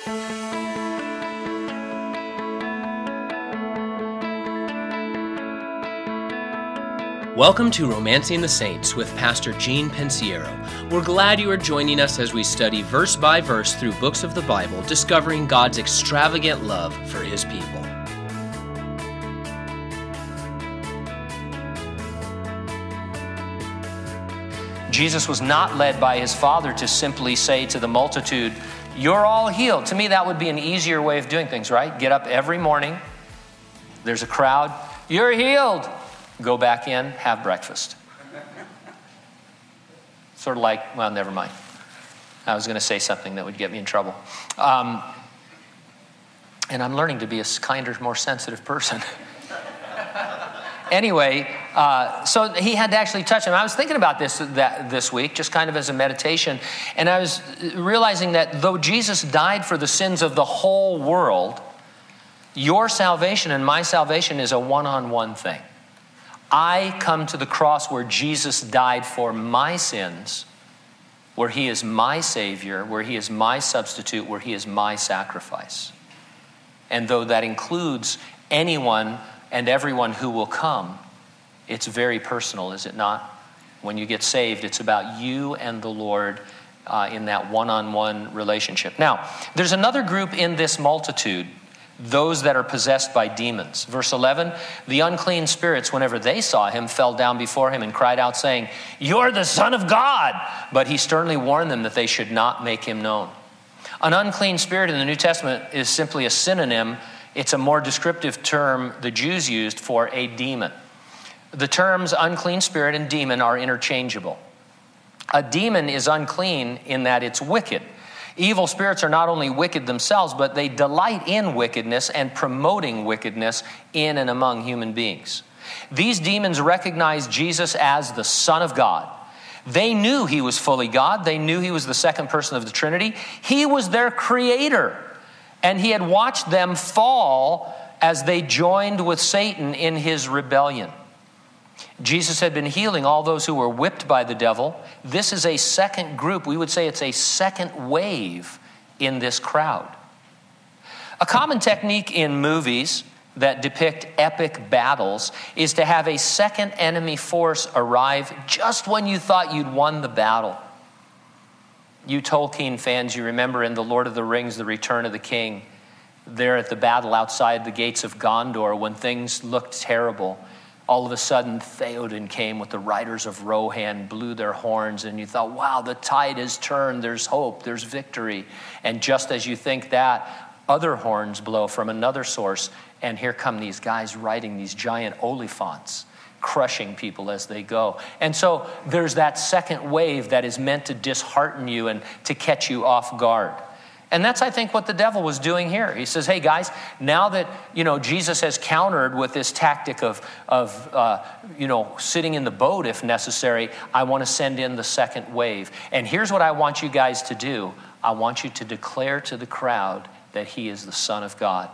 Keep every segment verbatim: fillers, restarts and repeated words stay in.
Welcome to Romancing the Saints with Pastor Gene Pensiero. We're glad you are joining us as we study verse by verse through books of the Bible, discovering God's extravagant love for His people. Jesus was not led by His Father to simply say to the multitude, "You're all healed." To me, that would be an easier way of doing things, right? Get up every morning, there's a crowd, "You're healed." Go back in, have breakfast. Sort of like, well, never mind. I was going to say something that would get me in trouble. Um, and I'm learning to be a kinder, more sensitive person. Anyway, uh, so he had to actually touch him. I was thinking about this that, this week, just kind of as a meditation, and I was realizing that though Jesus died for the sins of the whole world, your salvation and my salvation is a one-on-one thing. I come to the cross where Jesus died for my sins, where He is my Savior, where He is my substitute, where He is my sacrifice. And though that includes anyone and everyone who will come, it's very personal, is it not? When you get saved, it's about you and the Lord uh, in that one-on-one relationship. Now, there's another group in this multitude, those that are possessed by demons. Verse eleven, the unclean spirits, whenever they saw Him, fell down before Him and cried out, saying, "You're the Son of God!" But He sternly warned them that they should not make Him known. An unclean spirit in the New Testament is simply a synonym. It's a more descriptive term the Jews used for a demon. The terms unclean spirit and demon are interchangeable. A demon is unclean in that it's wicked. Evil spirits are not only wicked themselves, but they delight in wickedness and promoting wickedness in and among human beings. These demons recognized Jesus as the Son of God. They knew He was fully God. They knew He was the second person of the Trinity. He was their creator. And He had watched them fall as they joined with Satan in his rebellion. Jesus had been healing all those who were whipped by the devil. This is a second group. We would say it's a second wave in this crowd. A common technique in movies that depict epic battles is to have a second enemy force arrive just when you thought you'd won the battle. You Tolkien fans, you remember in The Lord of the Rings, The Return of the King, there at the battle outside the gates of Gondor, when things looked terrible, all of a sudden, Theoden came with the riders of Rohan, blew their horns, and you thought, wow, the tide has turned, there's hope, there's victory. And just as you think that, other horns blow from another source, and here come these guys riding these giant olifants, crushing people as they go. And so there's that second wave that is meant to dishearten you and to catch you off guard. And that's, I think, what the devil was doing here. He says, hey, guys, now that, you know, Jesus has countered with this tactic of, of uh, you know, sitting in the boat if necessary, I want to send in the second wave. And here's what I want you guys to do. I want you to declare to the crowd that He is the Son of God.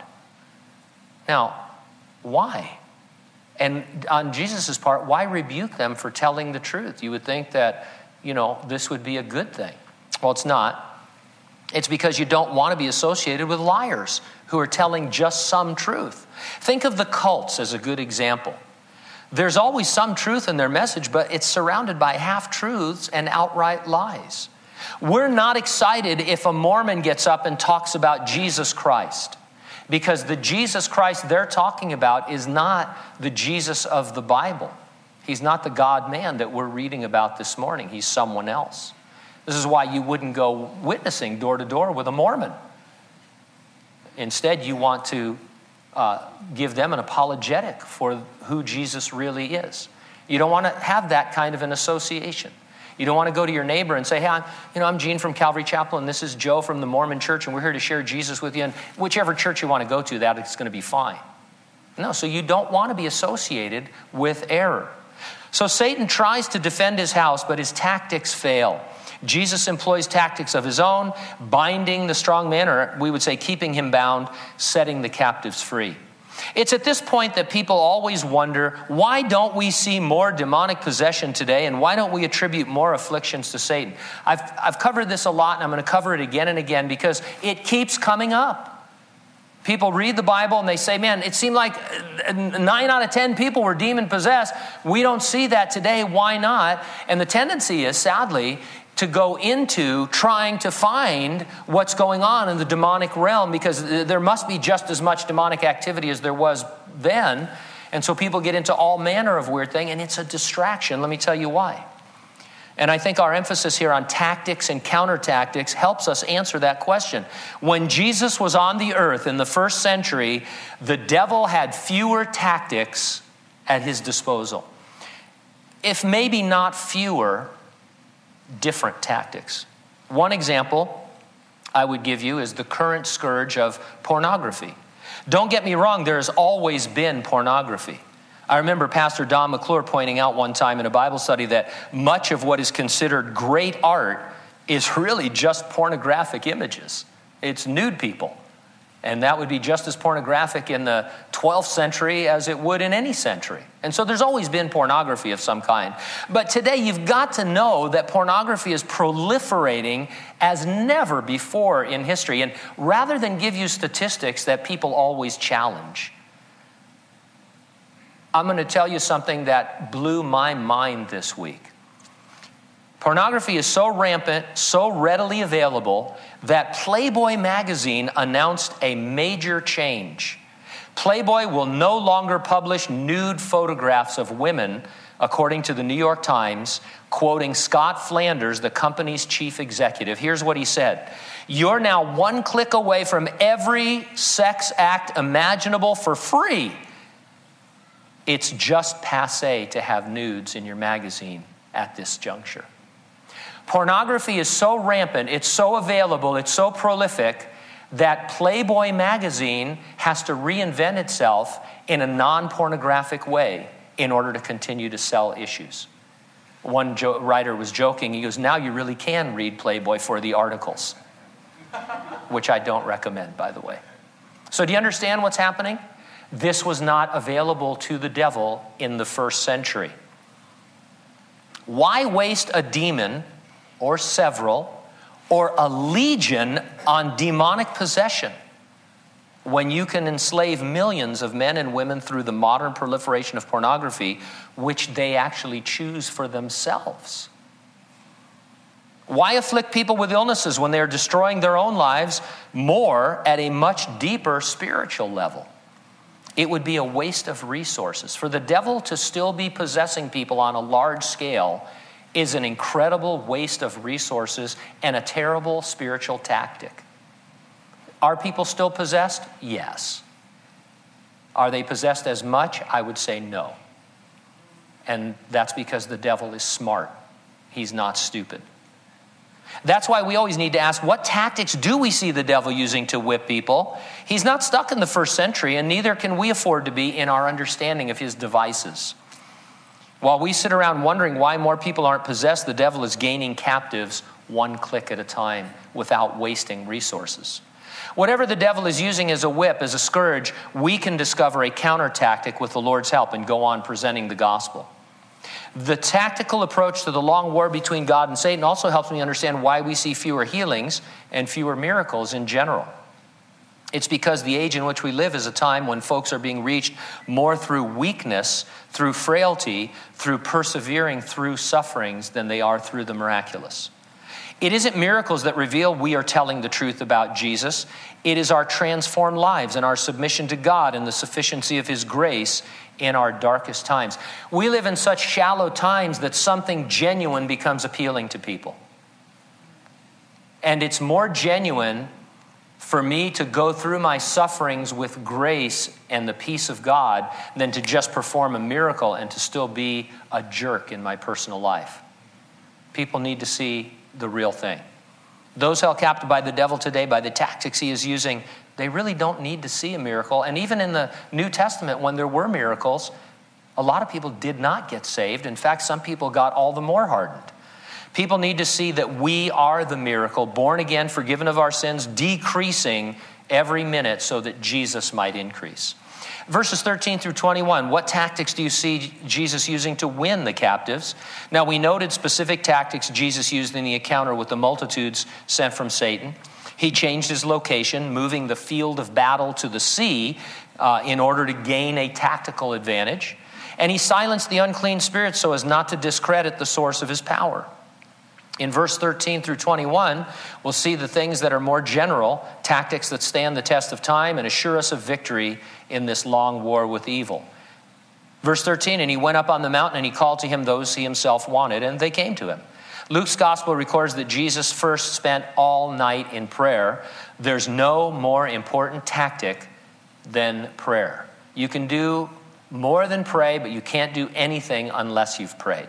Now, why? And on Jesus' part, why rebuke them for telling the truth? You would think that, you know, this would be a good thing. Well, it's not. It's because you don't want to be associated with liars who are telling just some truth. Think of the cults as a good example. There's always some truth in their message, but it's surrounded by half-truths and outright lies. We're not excited if a Mormon gets up and talks about Jesus Christ, because the Jesus Christ they're talking about is not the Jesus of the Bible. He's not the God-man that we're reading about this morning. He's someone else. This is why you wouldn't go witnessing door to door with a Mormon. Instead, you want to uh, give them an apologetic for who Jesus really is. You don't want to have that kind of an association. You don't want to go to your neighbor and say, hey, I'm, you know, I'm Gene from Calvary Chapel, and this is Joe from the Mormon Church, and we're here to share Jesus with you. And whichever church you want to go to, that is going to be fine. No, so you don't want to be associated with error. So Satan tries to defend his house, but his tactics fail. Jesus employs tactics of his own, binding the strong man, or we would say keeping him bound, setting the captives free. It's at this point that people always wonder, why don't we see more demonic possession today, and why don't we attribute more afflictions to Satan? I've, I've covered this a lot, and I'm going to cover it again and again because it keeps coming up. People read the Bible and they say, man, it seemed like nine out of ten people were demon-possessed. We don't see that today. Why not? And the tendency is, sadly, to go into trying to find what's going on in the demonic realm, because there must be just as much demonic activity as there was then. And so people get into all manner of weird things, and it's a distraction. Let me tell you why. And I think our emphasis here on tactics and counter-tactics helps us answer that question. When Jesus was on the earth in the first century, the devil had fewer tactics at his disposal. If maybe not fewer, different tactics. One example I would give you is the current scourge of pornography. Don't get me wrong, there has always been pornography. I remember Pastor Don McClure pointing out one time in a Bible study that much of what is considered great art is really just pornographic images. It's nude people. And that would be just as pornographic in the twelfth century as it would in any century. And so there's always been pornography of some kind. But today you've got to know that pornography is proliferating as never before in history. And rather than give you statistics that people always challenge, I'm going to tell you something that blew my mind this week. Pornography is so rampant, so readily available, that Playboy magazine announced a major change. Playboy will no longer publish nude photographs of women, according to the New York Times, quoting Scott Flanders, the company's chief executive. Here's what he said. You're now one click away from every sex act imaginable for free. It's just passé to have nudes in your magazine at this juncture. Pornography is so rampant, it's so available, it's so prolific that Playboy magazine has to reinvent itself in a non-pornographic way in order to continue to sell issues. One jo- writer was joking, he goes, now you really can read Playboy for the articles, which I don't recommend, by the way. So do you understand what's happening? This was not available to the devil in the first century. Why waste a demon or several or a legion on demonic possession when you can enslave millions of men and women through the modern proliferation of pornography, which they actually choose for themselves? Why afflict people with illnesses when they are destroying their own lives more at a much deeper spiritual level? It would be a waste of resources. For the devil to still be possessing people on a large scale is an incredible waste of resources and a terrible spiritual tactic. Are people still possessed? Yes. Are they possessed as much? I would say no. And that's because the devil is smart. He's not stupid. That's why we always need to ask, what tactics do we see the devil using to whip people? He's not stuck in the first century, and neither can we afford to be in our understanding of his devices. While we sit around wondering why more people aren't possessed, the devil is gaining captives one click at a time without wasting resources. Whatever the devil is using as a whip, as a scourge, we can discover a counter tactic with the Lord's help and go on presenting the gospel. The tactical approach to the long war between God and Satan also helps me understand why we see fewer healings and fewer miracles in general. It's because the age in which we live is a time when folks are being reached more through weakness, through frailty, through persevering through sufferings than they are through the miraculous. It isn't miracles that reveal we are telling the truth about Jesus. It is our transformed lives and our submission to God and the sufficiency of his grace in our darkest times. We live in such shallow times that something genuine becomes appealing to people. And it's more genuine for me to go through my sufferings with grace and the peace of God than to just perform a miracle and to still be a jerk in my personal life. People need to see the real thing. Those held captive by the devil today, by the tactics he is using, they really don't need to see a miracle. And even in the New Testament, when there were miracles, a lot of people did not get saved. In fact, some people got all the more hardened. People need to see that we are the miracle, born again, forgiven of our sins, decreasing every minute so that Jesus might increase. Verses thirteen through twenty-one, what tactics do you see Jesus using to win the captives? Now, we noted specific tactics Jesus used in the encounter with the multitudes sent from Satan. He changed his location, moving the field of battle to the sea uh, in order to gain a tactical advantage. And he silenced the unclean spirits so as not to discredit the source of his power. In verse thirteen through twenty-one, we'll see the things that are more general, tactics that stand the test of time and assure us of victory in this long war with evil. Verse thirteen, and he went up on the mountain and he called to him those he himself wanted, and they came to him. Luke's gospel records that Jesus first spent all night in prayer. There's no more important tactic than prayer. You can do more than pray, but you can't do anything unless you've prayed.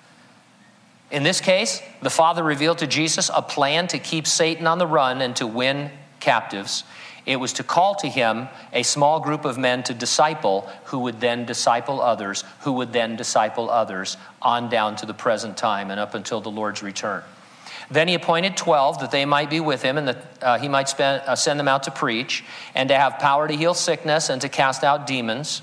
In this case, the Father revealed to Jesus a plan to keep Satan on the run and to win captives. It was to call to him a small group of men to disciple, who would then disciple others, who would then disciple others, on down to the present time and up until the Lord's return. Then he appointed twelve that they might be with him and that uh, he might spend, uh, send them out to preach and to have power to heal sickness and to cast out demons.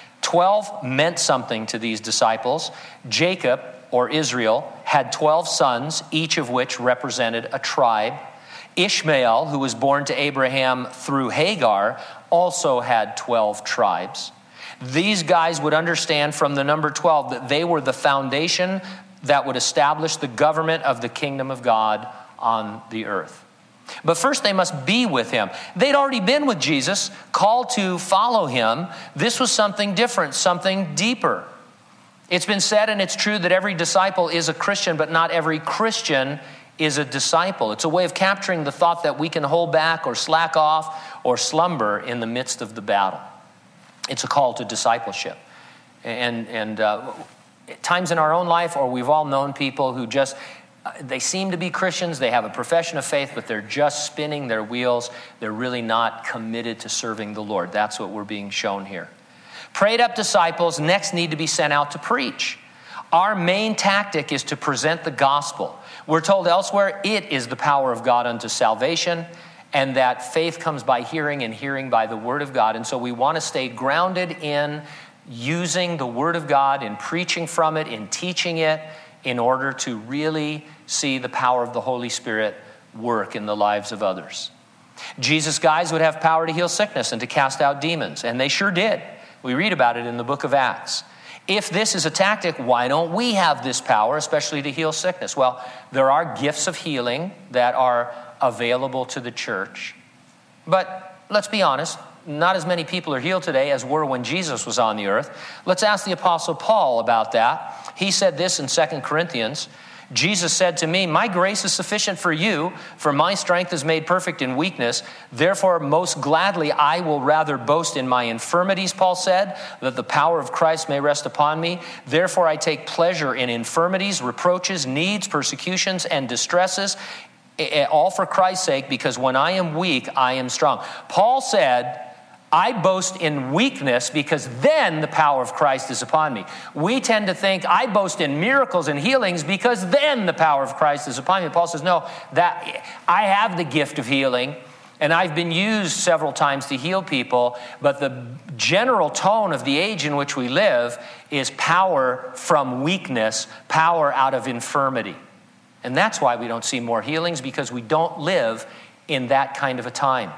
Twelve meant something to these disciples. Jacob, or Israel, had twelve sons, each of which represented a tribe. Ishmael, who was born to Abraham through Hagar, also had twelve tribes. These guys would understand from the number twelve that they were the foundation that would establish the government of the kingdom of God on the earth. But first they must be with him. They'd already been with Jesus, called to follow him. This was something different, something deeper. It's been said, and it's true, that every disciple is a Christian, but not every Christian is a disciple. It's a way of capturing the thought that we can hold back or slack off or slumber in the midst of the battle. It's a call to discipleship. And, and uh, times in our own life, or we've all known people who just, uh, they seem to be Christians, they have a profession of faith, but they're just spinning their wheels. They're really not committed to serving the Lord. That's what we're being shown here. Prayed up disciples next need to be sent out to preach. Our main tactic is to present the gospel. We're told elsewhere it is the power of God unto salvation, and that faith comes by hearing and hearing by the word of God. And so we want to stay grounded in using the word of God, in preaching from it, in teaching it, in order to really see the power of the Holy Spirit work in the lives of others. Jesus' guys would have power to heal sickness and to cast out demons, and they sure did. We read about it in the book of Acts. If this is a tactic, why don't we have this power, especially to heal sickness? Well, there are gifts of healing that are available to the church. But let's be honest, not as many people are healed today as were when Jesus was on the earth. Let's ask the Apostle Paul about that. He said this in Second Corinthians. Jesus said to me, my grace is sufficient for you, for my strength is made perfect in weakness. Therefore, most gladly, I will rather boast in my infirmities, Paul said, that the power of Christ may rest upon me. Therefore, I take pleasure in infirmities, reproaches, needs, persecutions, and distresses, all for Christ's sake, because when I am weak, I am strong. Paul said, I boast in weakness because then the power of Christ is upon me. We tend to think I boast in miracles and healings because then the power of Christ is upon me. Paul says, no, that I have the gift of healing and I've been used several times to heal people, but the general tone of the age in which we live is power from weakness, power out of infirmity. And that's why we don't see more healings, because we don't live in that kind of a time.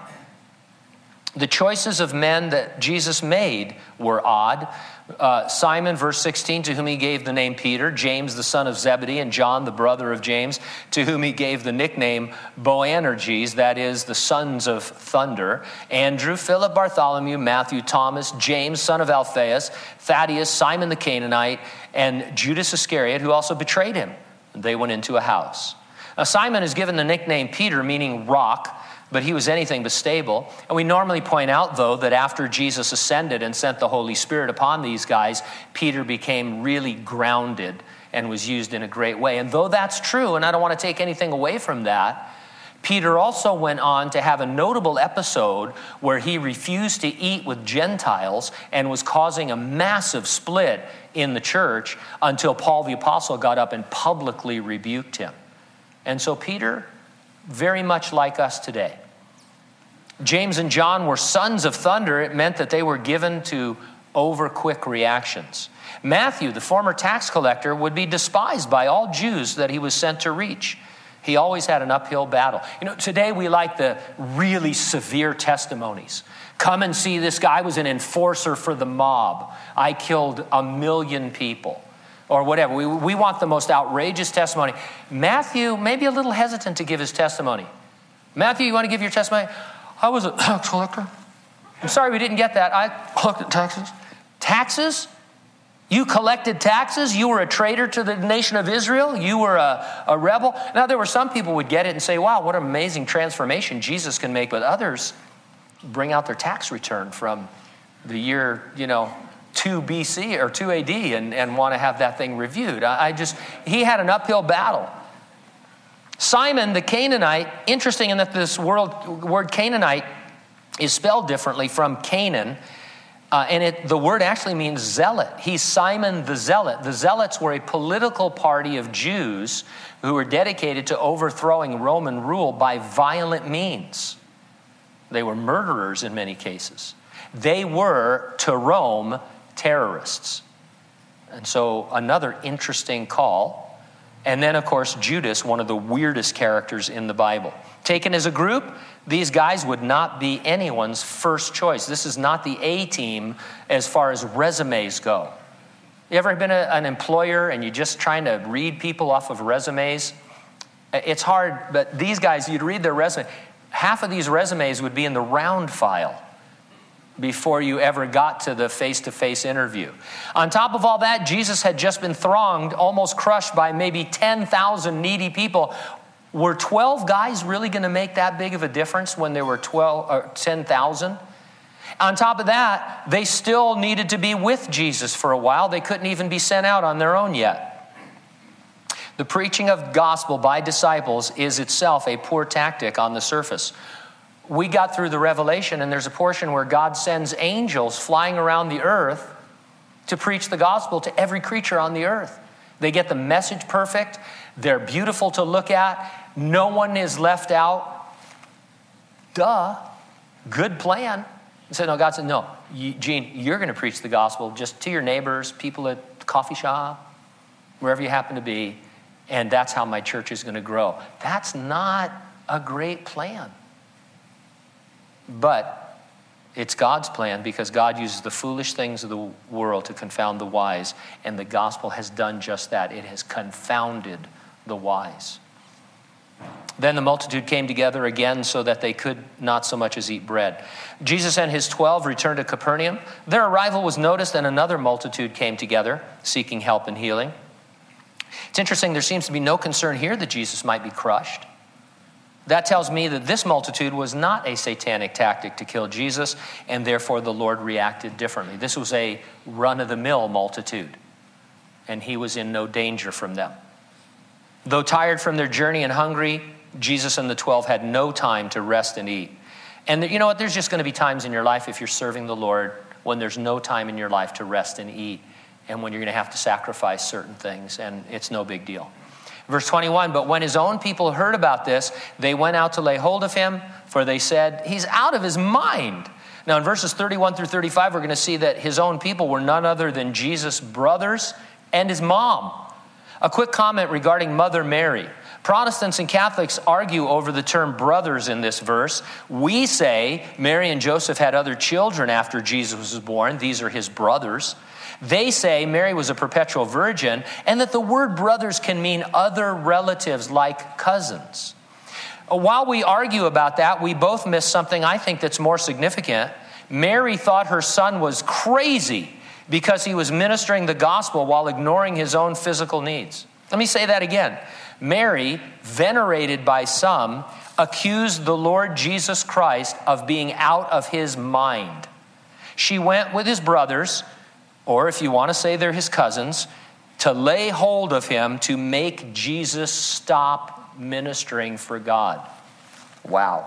The choices of men that Jesus made were odd. Uh, Simon, verse sixteen, to whom he gave the name Peter, James, the son of Zebedee, and John, the brother of James, to whom he gave the nickname Boanerges, that is, the sons of thunder, Andrew, Philip, Bartholomew, Matthew, Thomas, James, son of Alphaeus, Thaddeus, Simon the Canaanite, and Judas Iscariot, who also betrayed him. They went into a house. Now, Simon is given the nickname Peter, meaning rock, but he was anything but stable. And we normally point out, though, that after Jesus ascended and sent the Holy Spirit upon these guys, Peter became really grounded and was used in a great way. And though that's true, and I don't want to take anything away from that, Peter also went on to have a notable episode where he refused to eat with Gentiles and was causing a massive split in the church until Paul the Apostle got up and publicly rebuked him. And so Peter, very much like us today, James and John were sons of thunder. It meant that they were given to over-quick reactions. Matthew, the former tax collector, would be despised by all Jews that he was sent to reach. He always had an uphill battle. You know, today we like the really severe testimonies. Come and see, this guy was an enforcer for the mob. I killed a million people. Or whatever. We, we want the most outrageous testimony. Matthew, maybe a little hesitant to give his testimony. Matthew, you want to give your testimony? I was a tax collector. I'm sorry we didn't get that. I collected taxes. Taxes? You collected taxes? You were a traitor to the nation of Israel? You were a, a rebel? Now, there were some people who would get it and say, wow, what an amazing transformation Jesus can make. But others bring out their tax return from the year, you know, two B C or two A D and, and want to have that thing reviewed. I, I just, he had an uphill battle. Simon the Canaanite, interesting in that this word, word Canaanite is spelled differently from Canaan. Uh, and it, the word actually means zealot. He's Simon the Zealot. The Zealots were a political party of Jews who were dedicated to overthrowing Roman rule by violent means. They were murderers in many cases. They were, to Rome, terrorists. And so another interesting call. And then, of course, Judas, one of the weirdest characters in the Bible. Taken as a group, these guys would not be anyone's first choice. This is not the A team as far as resumes go. You ever been a, an employer and you're just trying to read people off of resumes? It's hard, but these guys, you'd read their resume. Half of these resumes would be in the round file before you ever got to the face-to-face interview. On top of all that, Jesus had just been thronged, almost crushed by maybe ten thousand needy people. Were twelve guys really going to make that big of a difference when there were twelve or ten thousand? On top of that, they still needed to be with Jesus for a while. They couldn't even be sent out on their own yet. The preaching of gospel by disciples is itself a poor tactic on the surface. We got through the Revelation, and there's a portion where God sends angels flying around the earth to preach the gospel to every creature on the earth. They get the message perfect. They're beautiful to look at. No one is left out. Duh. Good plan. He said, no, God said, no, you, Gene, you're going to preach the gospel just to your neighbors, people at the coffee shop, wherever you happen to be, and that's how my church is going to grow. That's not a great plan. But it's God's plan because God uses the foolish things of the world to confound the wise, and the gospel has done just that. It has confounded the wise. Then the multitude came together again so that they could not so much as eat bread. Jesus and his twelve returned to Capernaum. Their arrival was noticed, and another multitude came together, seeking help and healing. It's interesting, there seems to be no concern here that Jesus might be crushed. That tells me that this multitude was not a satanic tactic to kill Jesus, and therefore the Lord reacted differently. This was a run-of-the-mill multitude, and he was in no danger from them. Though tired from their journey and hungry, Jesus and the twelve had no time to rest and eat. And you know what? There's just going to be times in your life, if you're serving the Lord, when there's no time in your life to rest and eat, and when you're going to have to sacrifice certain things, and it's no big deal. Verse twenty-one, but when his own people heard about this, they went out to lay hold of him, for they said, he's out of his mind. Now in verses thirty-one through thirty-five, we're going to see that his own people were none other than Jesus' brothers and his mom. A quick comment regarding Mother Mary. Protestants and Catholics argue over the term brothers in this verse. We say Mary and Joseph had other children after Jesus was born. These are his brothers. They say Mary was a perpetual virgin, and that the word brothers can mean other relatives like cousins. While we argue about that, we both miss something I think that's more significant. Mary thought her son was crazy because he was ministering the gospel while ignoring his own physical needs. Let me say that again. Mary, venerated by some, accused the Lord Jesus Christ of being out of his mind. She went with his brothers, or if you want to say they're his cousins, to lay hold of him to make Jesus stop ministering for God. Wow.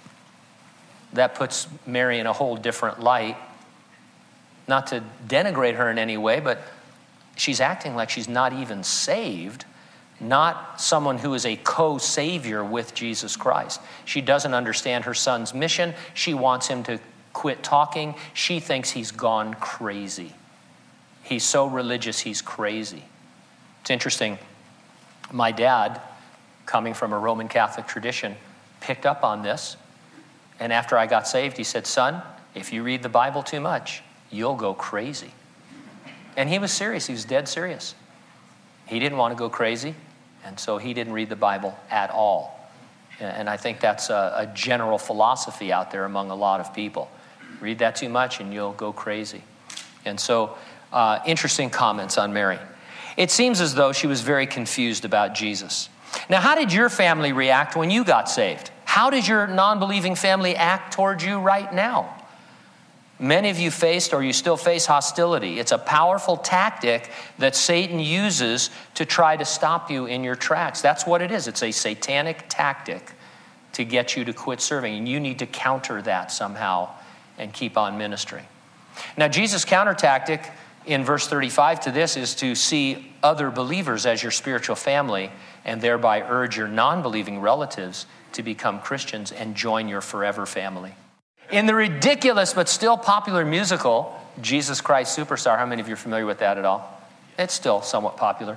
That puts Mary in a whole different light. Not to denigrate her in any way, but she's acting like she's not even saved, not someone who is a co-savior with Jesus Christ. She doesn't understand her son's mission. She wants him to quit talking. She thinks he's gone crazy. He's so religious, he's crazy. It's interesting. My dad, coming from a Roman Catholic tradition, picked up on this. And after I got saved, he said, son, if you read the Bible too much, you'll go crazy. And he was serious. He was dead serious. He didn't want to go crazy, and so he didn't read the Bible at all. And I think that's a, a general philosophy out there among a lot of people. Read that too much and you'll go crazy. And so, uh, interesting comments on Mary. It seems as though she was very confused about Jesus. Now, how did your family react when you got saved? How does your non-believing family act towards you right now? Many of you faced or you still face hostility. It's a powerful tactic that Satan uses to try to stop you in your tracks. That's what it is. It's a satanic tactic to get you to quit serving. And you need to counter that somehow and keep on ministering. Now, Jesus' counter tactic in verse thirty-five to this is to see other believers as your spiritual family and thereby urge your non-believing relatives to become Christians and join your forever family. In the ridiculous but still popular musical, Jesus Christ Superstar, how many of you are familiar with that at all? It's still somewhat popular.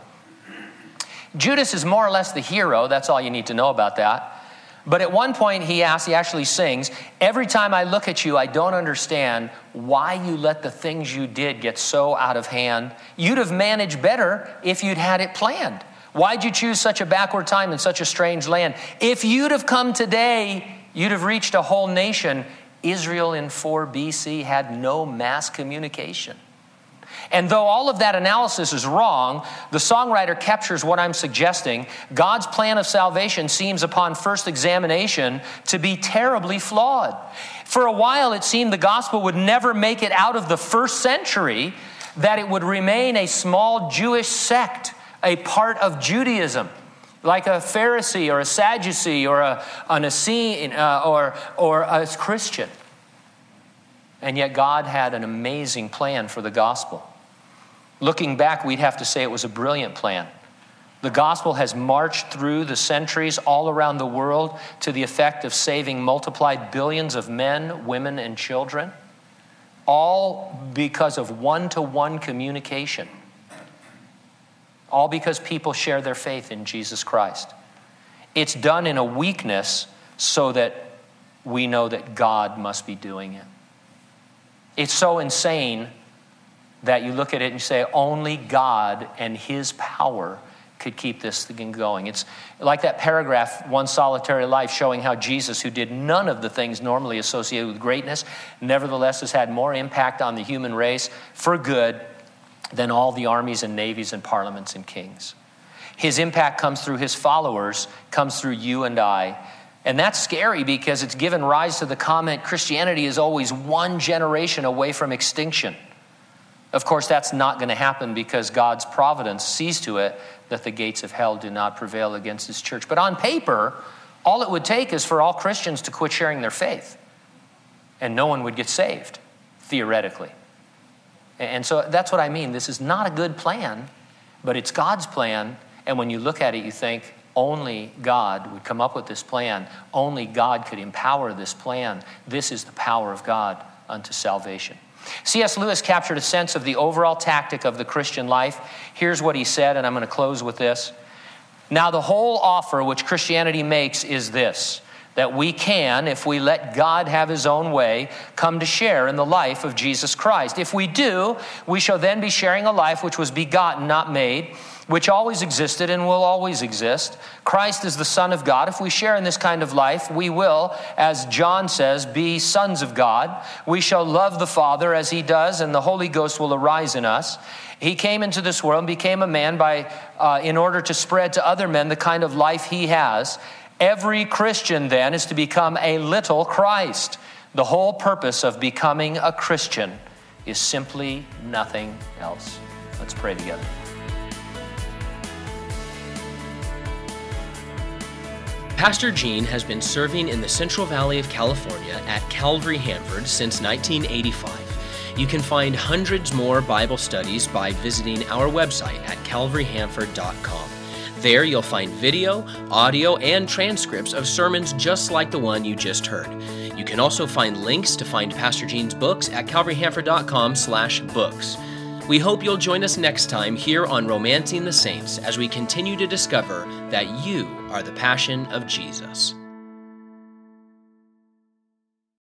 Judas is more or less the hero. That's all you need to know about that. But at one point he asks, he actually sings, every time I look at you, I don't understand why you let the things you did get so out of hand. You'd have managed better if you'd had it planned. Why'd you choose such a backward time in such a strange land? If you'd have come today, you'd have reached a whole nation. Israel in four B C had no mass communication. And though all of that analysis is wrong, the songwriter captures what I'm suggesting. God's plan of salvation seems upon first examination to be terribly flawed. For a while, it seemed the gospel would never make it out of the first century, that it would remain a small Jewish sect, a part of Judaism, like a Pharisee or a Sadducee or a, an Essene uh, or, or a Christian. And yet God had an amazing plan for the gospel. Looking back, we'd have to say it was a brilliant plan. The gospel has marched through the centuries all around the world to the effect of saving multiplied billions of men, women, and children, all because of one-to-one communication. All because people share their faith in Jesus Christ. It's done in a weakness so that we know that God must be doing it. It's so insane that you look at it and you say, only God and his power could keep this thing going. It's like that paragraph, One Solitary Life, showing how Jesus, who did none of the things normally associated with greatness, nevertheless has had more impact on the human race for good than all the armies and navies and parliaments and kings. His impact comes through his followers, comes through you and I. And that's scary because it's given rise to the comment, Christianity is always one generation away from extinction. Of course, that's not going to happen because God's providence sees to it that the gates of hell do not prevail against his church. But on paper, all it would take is for all Christians to quit sharing their faith. And no one would get saved, theoretically. And so that's what I mean. This is not a good plan, but it's God's plan. And when you look at it, you think, only God would come up with this plan. Only God could empower this plan. This is the power of God unto salvation. C S Lewis captured a sense of the overall tactic of the Christian life. Here's what he said, and I'm going to close with this. Now, the whole offer which Christianity makes is this, that we can, if we let God have his own way, come to share in the life of Jesus Christ. If we do, we shall then be sharing a life which was begotten, not made, which always existed and will always exist. Christ is the Son of God. If we share in this kind of life, we will, as John says, be sons of God. We shall love the Father as he does, and the Holy Ghost will arise in us. He came into this world and became a man by, uh, in order to spread to other men the kind of life he has. Every Christian, then, is to become a little Christ. The whole purpose of becoming a Christian is simply nothing else. Let's pray together. Pastor Gene has been serving in the Central Valley of California at Calvary Hanford since nineteen eighty-five. You can find hundreds more Bible studies by visiting our website at calvary hanford dot com. There you'll find video, audio, and transcripts of sermons just like the one you just heard. You can also find links to find Pastor Gene's books at calvary hanford dot com slash books. We hope you'll join us next time here on Romancing the Saints as we continue to discover that you are the passion of Jesus.